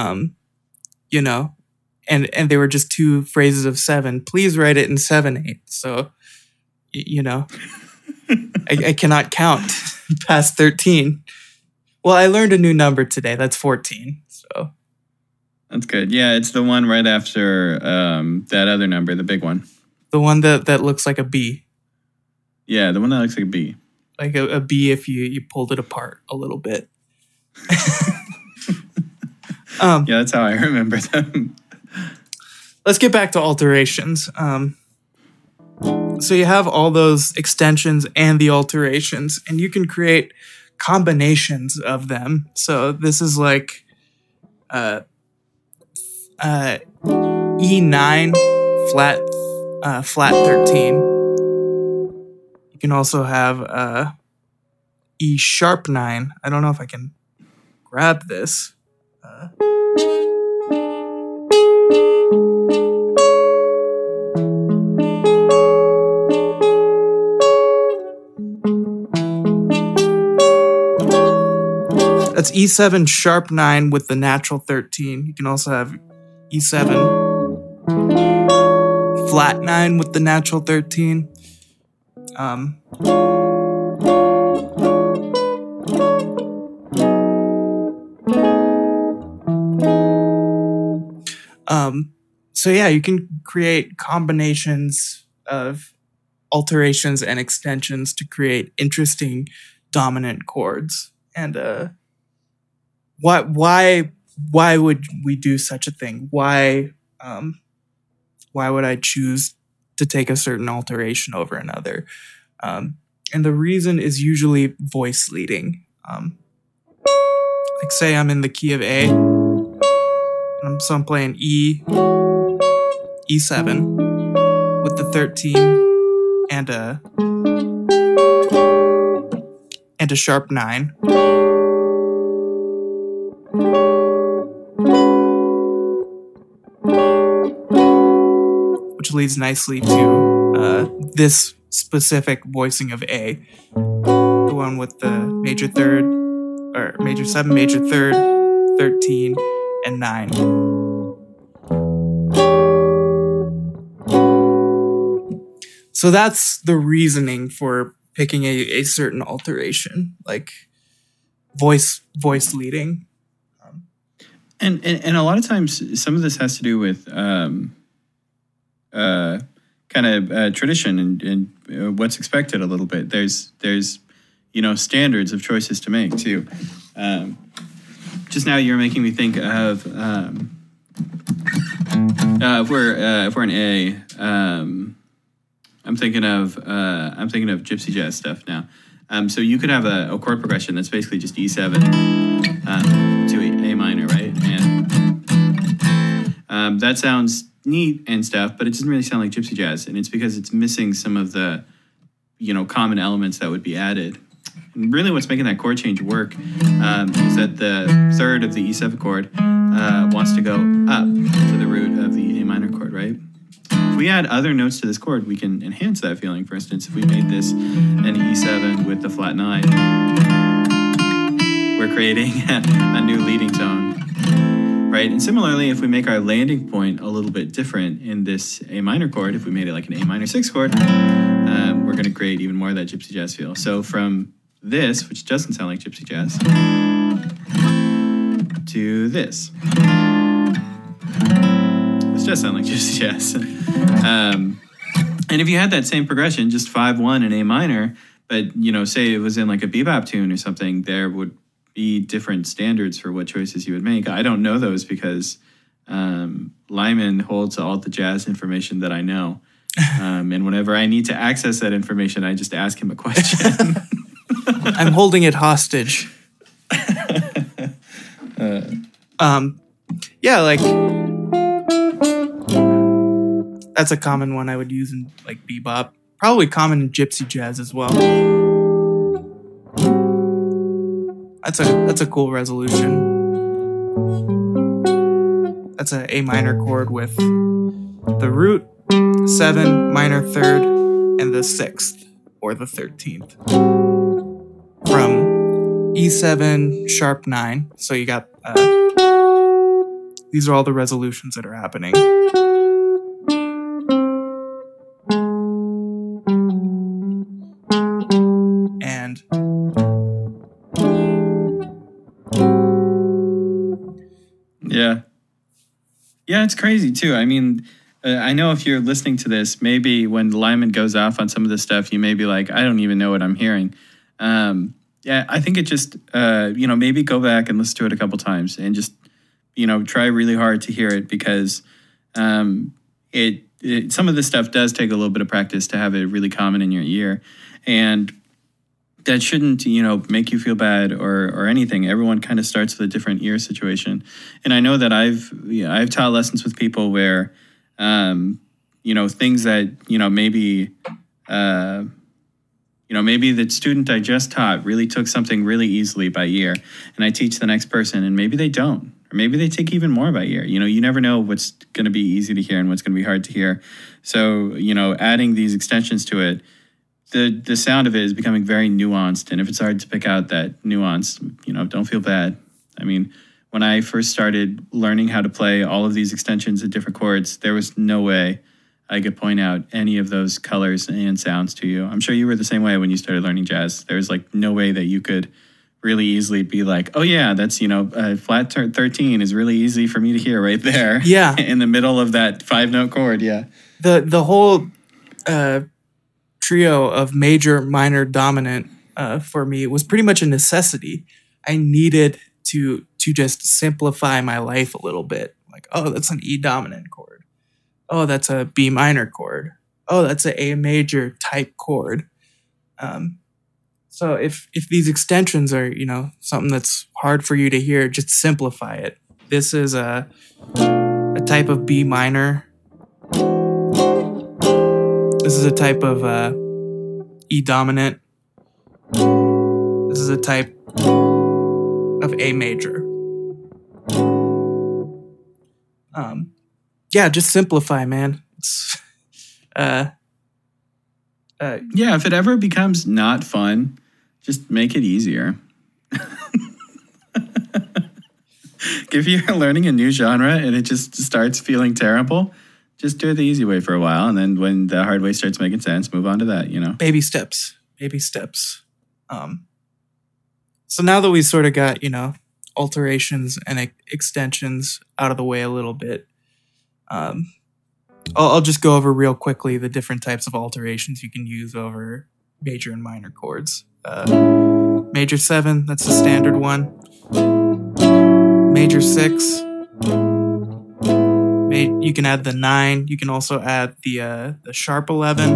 A: and they were just 2 phrases of 7, please write it in 7/8. So, I cannot count past 13. Well, I learned a new number today. That's 14. So
B: that's good. Yeah, it's the one right after that other number, the big one.
A: The one that looks like a B.
B: Yeah, the one that looks like a B.
A: Like a B if you pulled it apart a little bit.
B: Yeah, that's how I remember them.
A: Let's get back to alterations. So you have all those extensions and the alterations, and you can create combinations of them. So this is like E9 flat 13. You can also have E sharp 9. I don't know if I can grab this. That's E7 sharp 9 with the natural 13. You can also have E7 flat 9 with the natural 13. So yeah, you can create combinations of alterations and extensions to create interesting dominant chords. And why would we do such a thing? Why would I choose to take a certain alteration over another? And the reason is usually voice leading. Like say I'm in the key of A, and so I'm playing E7 with the 13 and a sharp 9. Which leads nicely to this specific voicing of A. The one with the major third, or major 7, major third, 13, and 9. So that's the reasoning for picking a certain alteration, like voice leading.
B: And a lot of times, some of this has to do with kind of tradition and what's expected a little bit. There's standards of choices to make too. Just now, you're making me think of if we're in A. I'm thinking of gypsy jazz stuff now. So you could have a chord progression that's basically just E7 to A minor, right? And That sounds neat and stuff, but it doesn't really sound like gypsy jazz, and it's because it's missing some of the, common elements that would be added. And really what's making that chord change work is that the third of the E7 chord wants to go up to the root of the A minor chord, right? If we add other notes to this chord, we can enhance that feeling. For instance, if we made this an E7 with the flat 9, we're creating a new leading tone, right? And similarly, if we make our landing point a little bit different in this A minor chord, if we made it like an A minor 6 chord, we're going to create even more of that gypsy jazz feel. So from this, which doesn't sound like gypsy jazz, to this, which does sound like gypsy jazz. And if you had that same progression, just 5-1 in A minor, but say it was in like a bebop tune or something, there would be different standards for what choices you would make. I don't know those because Lyman holds all the jazz information that I know. And whenever I need to access that information, I just ask him a question.
A: I'm holding it hostage. Yeah, like that's a common one I would use in like bebop. Probably common in gypsy jazz as well. That's a cool resolution. That's an A minor chord with the root, 7, minor 3rd, and the 6th or the 13th. From E7, sharp 9. So you got these are all the resolutions that are happening. And
B: yeah, it's crazy too. I mean, I know if you're listening to this, maybe when Lyman goes off on some of this stuff, you may be like, I don't even know what I'm hearing. Yeah, I think it just, maybe go back and listen to it a couple times and just, try really hard to hear it because some of this stuff does take a little bit of practice to have it really common in your ear. And that shouldn't, make you feel bad or anything. Everyone kind of starts with a different ear situation. And I know that I've taught lessons with people where, things that, maybe the student I just taught really took something really easily by ear, and I teach the next person, and maybe they don't, or maybe they take even more by ear. You never know what's going to be easy to hear and what's going to be hard to hear. So, adding these extensions to it, the sound of it is becoming very nuanced, and if it's hard to pick out that nuance, don't feel bad. I mean, when I first started learning how to play all of these extensions at different chords, there was no way I could point out any of those colors and sounds to you. I'm sure you were the same way when you started learning jazz. There was like no way that you could really easily be like, oh yeah, that's, flat 13 is really easy for me to hear right there.
A: Yeah.
B: In the middle of that 5-note chord. Yeah.
A: The whole trio of major, minor, dominant for me was pretty much a necessity. I needed to just simplify my life a little bit. Like, oh, that's an E dominant chord. Oh, that's a B minor chord. Oh, that's an A major type chord. So if these extensions are, something that's hard for you to hear, just simplify it. This is a type of B minor. This is a type of E dominant. This is a type of A major. Just simplify, man. It's,
B: yeah, if it ever becomes not fun, just make it easier. If you're learning a new genre and it just starts feeling terrible, just do it the easy way for a while. And then when the hard way starts making sense, move on to that,
A: Baby steps. So now that we sort of got, alterations and extensions out of the way a little bit, I'll just go over real quickly the different types of alterations you can use over major and minor chords. Major 7, that's the standard one. Major 6, you can add the 9. You can also add the sharp 11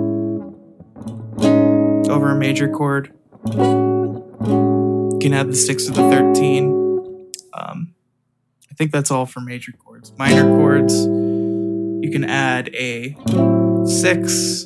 A: over a major chord. You can add the 6 or the 13. I think that's all for major chords. chords. Minor chords, you can add a 6,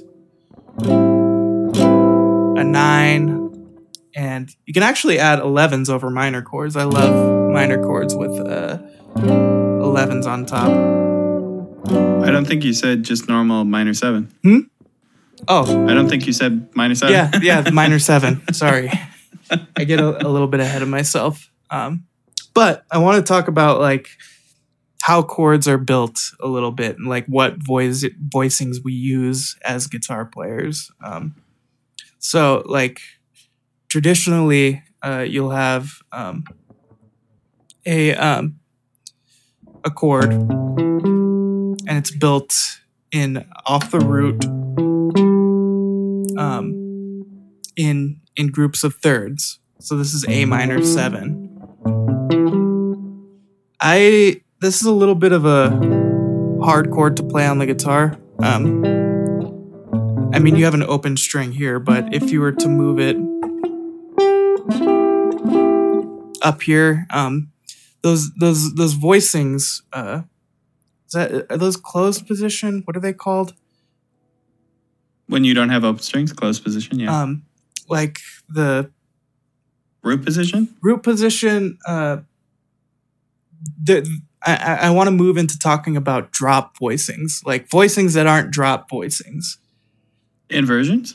A: a 9, and you can actually add 11s over minor chords. I love minor chords with 11s on top.
B: I don't think you said just normal minor 7.
A: Oh.
B: I don't think you said minor 7.
A: Yeah, minor 7. Sorry. I get a little bit ahead of myself. But I want to talk about like how chords are built a little bit and like what voicings we use as guitar players. So like traditionally, you'll have a chord, and it's built in off the root in groups of thirds. So this is A minor 7. This is a little bit of a hard chord to play on the guitar. I mean, you have an open string here, but if you were to move it up here, those voicings, are those closed position? What are they called?
B: When you don't have open strings, closed position, yeah.
A: Like the
B: root position?
A: Root position, I want to move into talking about drop voicings, like voicings that aren't drop voicings.
B: Inversions?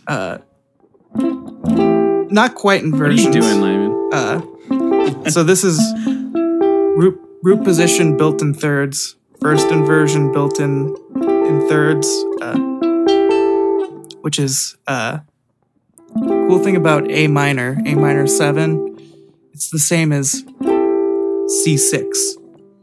A: Not quite inversions.
B: What are you doing,
A: Lyman? So this is root position built in thirds, first inversion built in thirds, which is cool thing about A minor 7. It's the same as C6.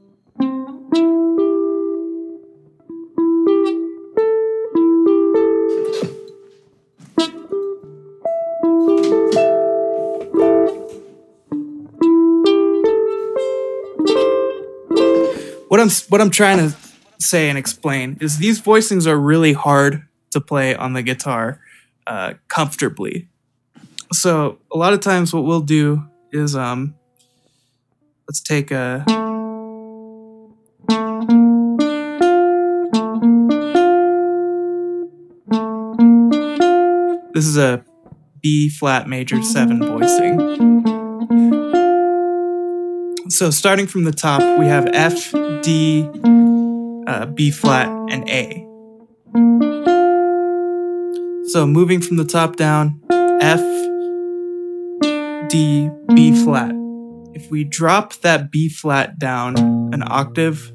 A: What I'm trying to say and explain is these voicings are really hard to play on the guitar comfortably. So a lot of times what we'll do is let's take a this is a B flat major 7 voicing. So starting from the top, we have F, D, B flat, and A. So moving from the top down, F, D, B flat. If we drop that B flat down an octave,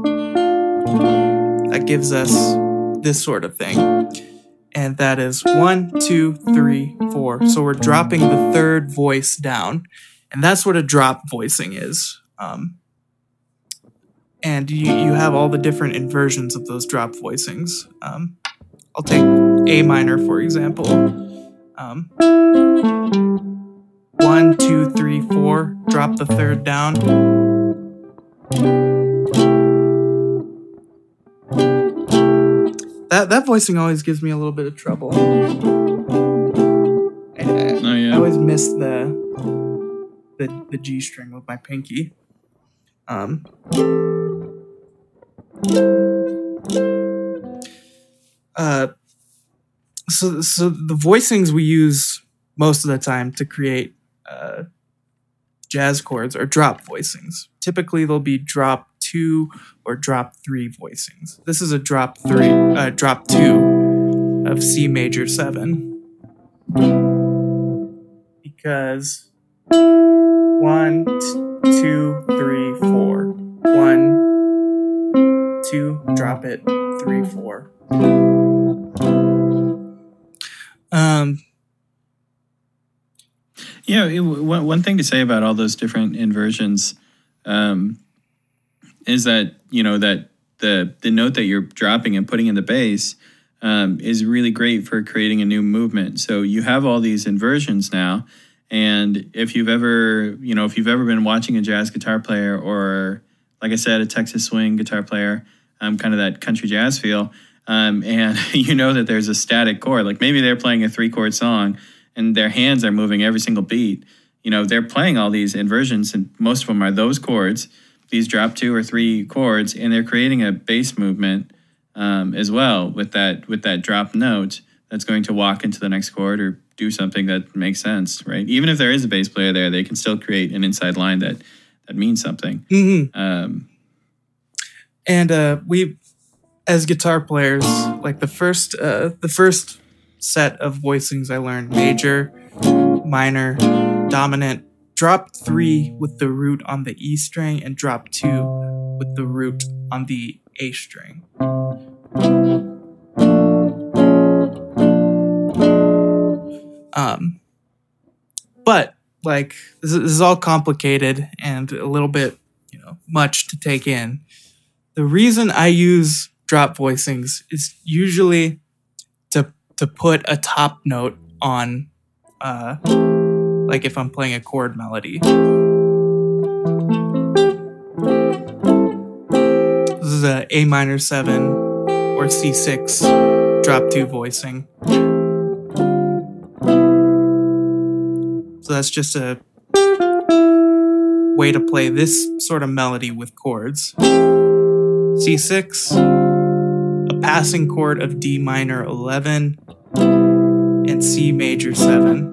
A: that gives us this sort of thing. And that is 1, 2, 3, 4. So we're dropping the third voice down. And that's what a drop voicing is. And you have all the different inversions of those drop voicings. I'll take A minor, for example. 1, 2, 3, 4. Drop the third down. That voicing always gives me a little bit of trouble. I always miss the G string with my pinky. So the voicings we use most of the time to create jazz chords are drop voicings. Typically, they'll be drop 2 or drop 3 voicings. This is a drop 2 of C major 7 because 1, 2, 3, 4. 1, 2, drop it, 3, 4.
B: One thing to say about all those different inversions is that, that the note that you're dropping and putting in the bass is really great for creating a new movement. So you have all these inversions now. And if you've ever been watching a jazz guitar player or, like I said, a Texas swing guitar player, kind of that country jazz feel, and you know that there's a static chord, like maybe they're playing a 3-chord song and their hands are moving every single beat. They're playing all these inversions and most of them are those chords. these drop 2 or 3 chords, and they're creating a bass movement as well with that drop note that's going to walk into the next chord or do something that makes sense, right? Even if there is a bass player there, they can still create an inside line that means something.
A: Mm-hmm. And we, as guitar players, like the first set of voicings I learned: major, minor, dominant, drop 3 with the root on the E string, and drop 2 with the root on the A string. But like this is all complicated and a little bit, much to take in. The reason I use drop voicings is usually to put a top note on, like if I'm playing a chord melody. This is a A minor 7 or C6 drop 2 voicing. So that's just a way to play this sort of melody with chords. C6, a passing chord of D minor 11, and C major 7.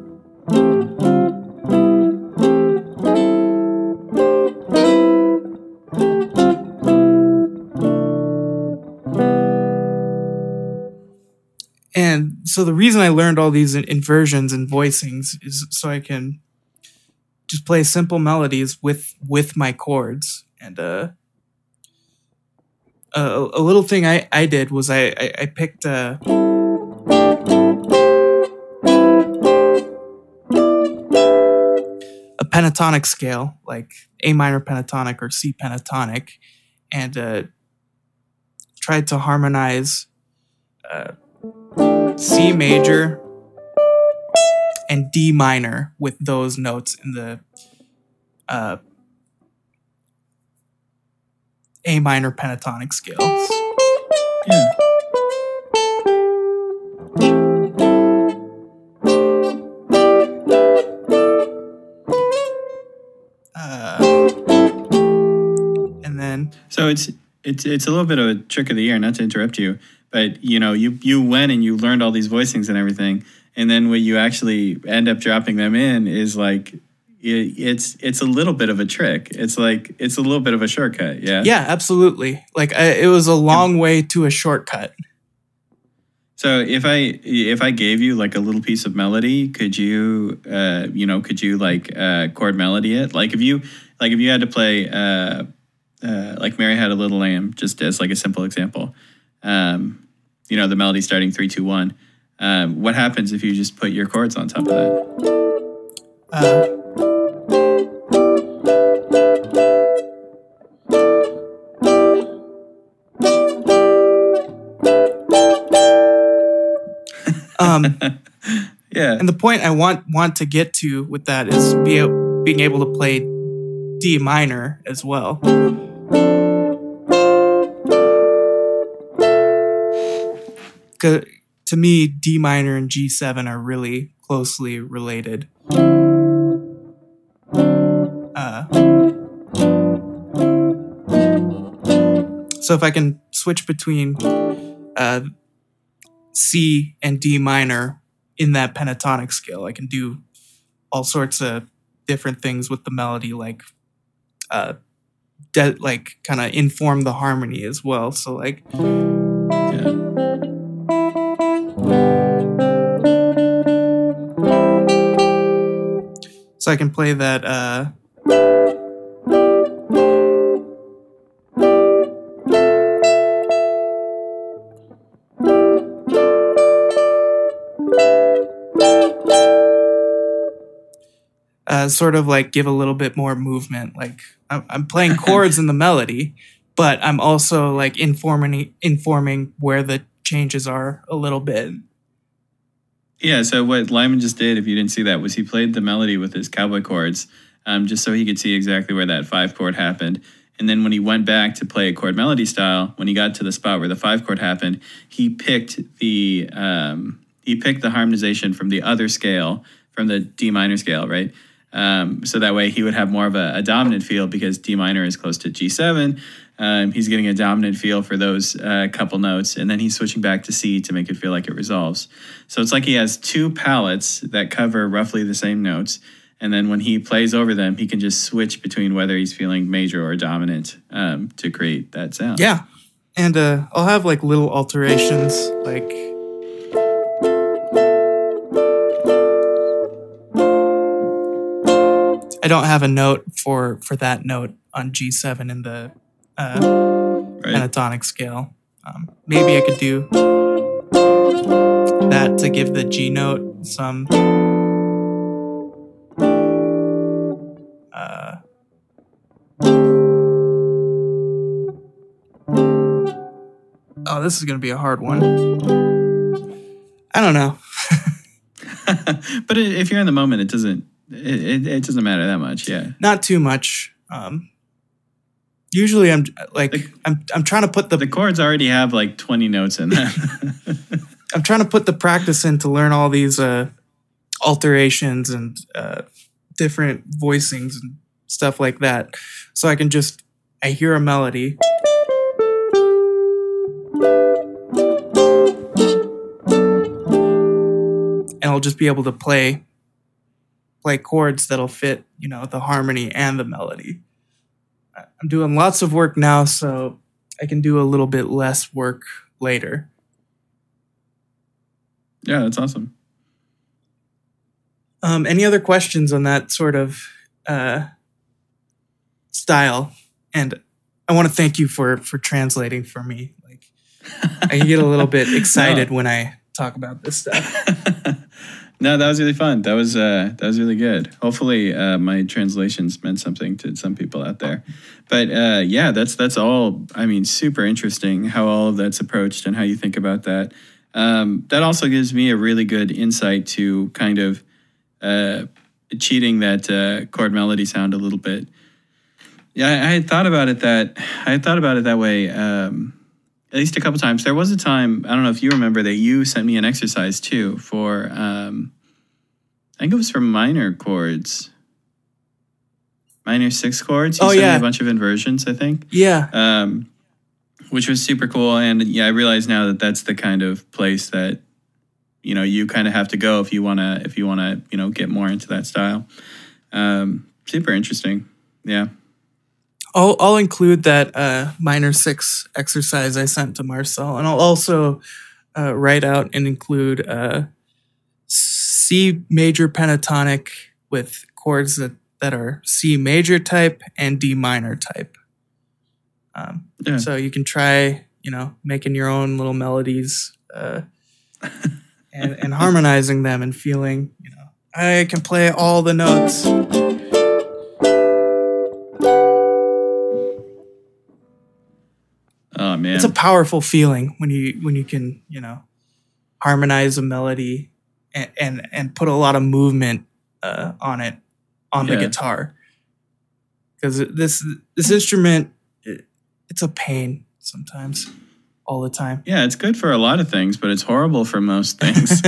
A: And so the reason I learned all these inversions and voicings is so I can just play simple melodies with my chords. And a little thing I did was I picked a pentatonic scale, like A minor pentatonic or C pentatonic, and tried to harmonize C major and D minor with those notes in the A minor pentatonic scales.
B: Yeah.
A: And then
B: so it's a little bit of a trick of the ear, not to interrupt you, but you went and you learned all these voicings and everything, and then what you actually end up dropping them in is like it's a little bit of a trick. It's like it's a little bit of a shortcut.
A: Yeah, absolutely. Like it was a long way to a shortcut.
B: So if I gave you like a little piece of melody, could you chord melody it? Like if you had to play like Mary Had a Little Lamb, just as like a simple example, the melody starting 3, 2, 1. What happens if you just put your chords on top of that? Yeah.
A: And the point I want to get to with that is being able to play D minor as well. To me, D minor and G7 are really closely related. So if I can switch between C and D minor in that pentatonic scale, I can do all sorts of different things with the melody, like kind of inform the harmony as well. So like,
B: Yeah.
A: So I can play that. Sort of like give a little bit more movement. Like I'm playing chords in the melody, but I'm also like informing where the changes are a little bit.
B: Yeah, so what Lyman just did, if you didn't see that, was he played the melody with his cowboy chords, just so he could see exactly where that 5 chord happened. And then when he went back to play a chord melody style, when he got to the spot where the 5 chord happened, he picked the harmonization from the other scale, from the D minor scale, right? So that way he would have more of a dominant feel because D minor is close to G7. He's getting a dominant feel for those couple notes, and then he's switching back to C to make it feel like it resolves. So it's like he has two palettes that cover roughly the same notes, and then when he plays over them, he can just switch between whether he's feeling major or dominant to create that sound.
A: Yeah, and I'll have like little alterations, like I don't have a note for that note on G7 in the pentatonic scale. Maybe I could do that to give the G note some oh, this is going to be a hard one. I don't know.
B: But if you're in the moment, it doesn't matter that much. Yeah,
A: not too much. Usually, I'm trying to put
B: the chords already have like 20 notes in them.
A: I'm trying to put the practice in to learn all these alterations and different voicings and stuff like that, so I hear a melody. And I'll just be able to play chords that'll fit, the harmony and the melody. I'm doing lots of work now, so I can do a little bit less work later.
B: Yeah, that's awesome.
A: Any other questions on that sort of style? And I want to thank you for translating for me. Like, I get a little bit excited when I talk about this stuff.
B: No, that was really fun. That was really good. Hopefully, my translations meant something to some people out there. But yeah, that's all. I mean, super interesting how all of that's approached and how you think about that. That also gives me a really good insight to kind of cheating that chord melody sound a little bit. Yeah, I had thought about it that way. At least a couple times. There was a time, I don't know if you remember, that you sent me an exercise too for, I think it was for minor chords. Minor 6 chords. You sent me a bunch of inversions, I think.
A: Yeah.
B: Which was super cool. And yeah, I realize now that that's the kind of place that, you kind of have to go if you want to, get more into that style. Super interesting. Yeah.
A: I'll include that minor 6 exercise I sent to Marcel, and I'll also write out and include C major pentatonic with chords that are C major type and D minor type. So you can try, making your own little melodies and harmonizing them and feeling, I can play all the notes.
B: Oh man,
A: it's a powerful feeling when you can harmonize a melody and put a lot of movement on it on the guitar, because this instrument it's a pain sometimes, all the time.
B: Yeah, it's good for a lot of things, but it's horrible for most things.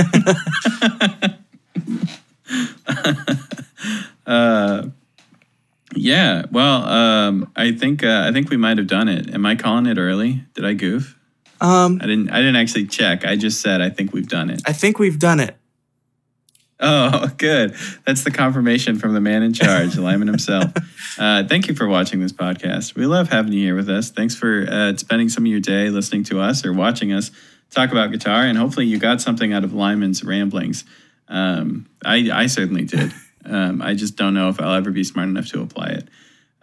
B: Yeah, well, I think we might have done it. Am I calling it early? Did I goof? I didn't actually check. I just said I think we've done it.
A: I think we've done it.
B: Oh, good. That's the confirmation from the man in charge, Lyman himself. Thank you for watching this podcast. We love having you here with us. Thanks for spending some of your day listening to us or watching us talk about guitar, and hopefully you got something out of Lyman's ramblings. I certainly did. I just don't know if I'll ever be smart enough to apply it.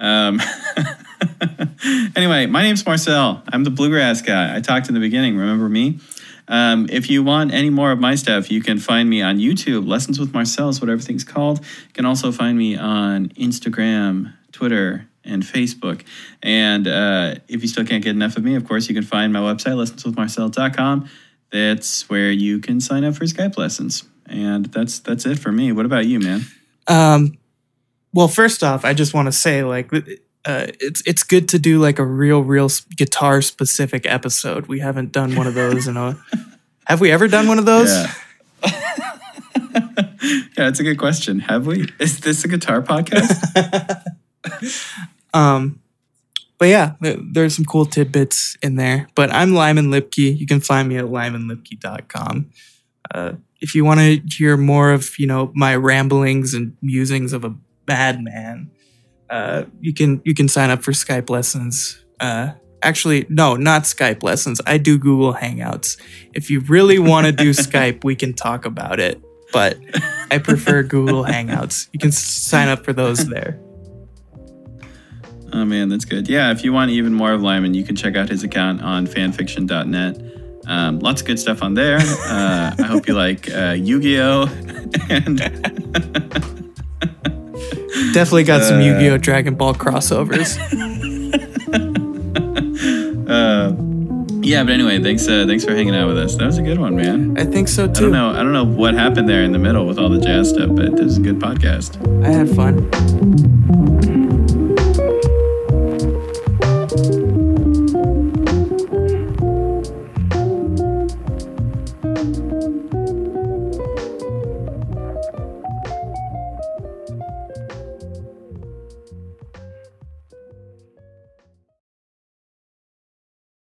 B: Anyway, my name's Marcel. I'm the bluegrass guy. I talked in the beginning. Remember me? If you want any more of my stuff, you can find me on YouTube. Lessons with Marcel is what everything's called. You can also find me on Instagram, Twitter, and Facebook. And if you still can't get enough of me, of course, you can find my website, lessonswithmarcel.com. That's where you can sign up for Skype lessons. And that's it for me. What about you, man?
A: Well, first off, I just want to say, like, it's good to do like a real guitar specific episode. We haven't done one of those have we ever done one of those?
B: Yeah. Yeah, it's a good question. Have we? Is this a guitar podcast?
A: But yeah, there's some cool tidbits in there. But I'm Lyman Lipke. You can find me at lymanlipke.com. If you want to hear more of, my ramblings and musings of a madman, you can sign up for Skype lessons. Actually, no, not Skype lessons. I do Google Hangouts. If you really want to do Skype, we can talk about it. But I prefer Google Hangouts. You can sign up for those there.
B: Oh, man, that's good. Yeah, if you want even more of Lyman, you can check out his account on fanfiction.net. Lots of good stuff on there. I hope you like Yu-Gi-Oh! And
A: definitely got some Yu-Gi-Oh! Dragon Ball crossovers.
B: Yeah, but anyway, thanks for hanging out with us. That was a good one, man.
A: I think so too.
B: I don't know what happened there in the middle with all the jazz stuff, but this is a good podcast.
A: I had fun.